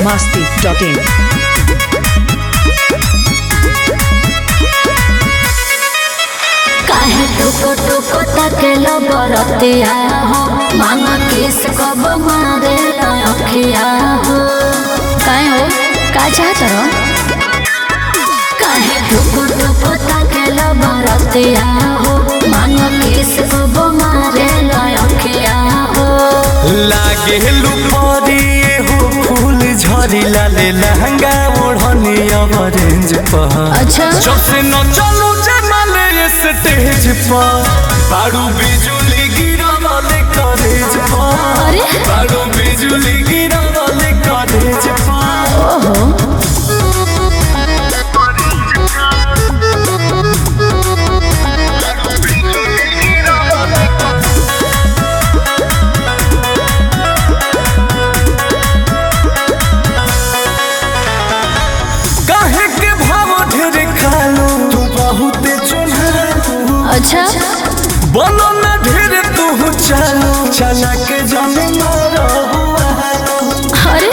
biharmasti.in काहे टुको टुको तकेलो बरतिया हो मांगा किस कब मारे अखिया हो काहे हो का चाहत रहो काहे टुको टुको तकेलो बरतिया हो मांगा किस कब मारे अखिया हो लागे लुपरिए हो फूल झरी लाले लहंगा ओढ़नी ऑरेंज पर अच्छा जब से न चलू जमाले स्टेज पर बारू बिजुली गिरावले कॉलेज पर अरे बारू बिजुली गिरावले कॉलेज पर ओहो काहे के भाव ढेर खालो तू बहुत चुनहालू अच्छा बोलो ना ढेर तू चालो चला के जाने मारो अरे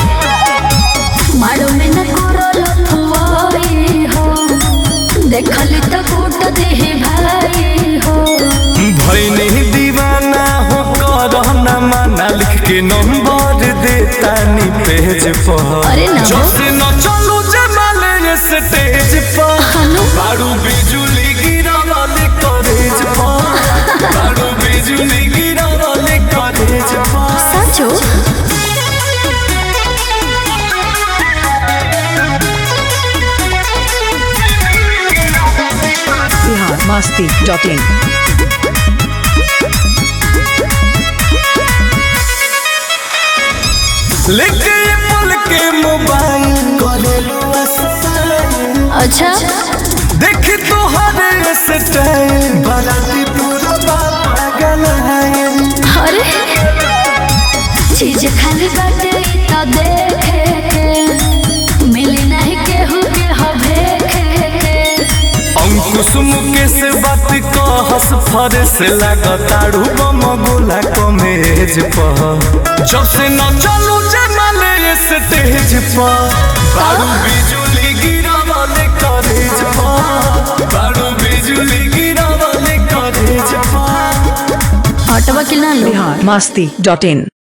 मारो में न करो लथुआई हो देखली तो कूट दे भाई हो भैनी दीवाना हो करना माना लिख के नंबर देता नी पेज पर अरे ना जो से न चलू जमाले स्टेज पर हनु बारू बिजुली गिरावले कॉलेज पर बारू बिजुली गिरावले कॉलेज पर सचो biharmasti.in लेके ये पल के मोबाइल करेलू अस्ताइल अच्छा देख तो हरे स्टाइल बाराती पूरा पागल है अरे चीज खाली बाटे तो देखे के मिली नहीं केहू के हवे के अंकुश मुकेश बात कहस फरेस लागताड़ू बम गोला कमेज पर जब से न चलू जमाले स्टेज पर बारू बिजुली गिरावले कॉलेज पर बारू बिजुली गिरावले कॉलेज पर हटवा के ना लो biharmasti.in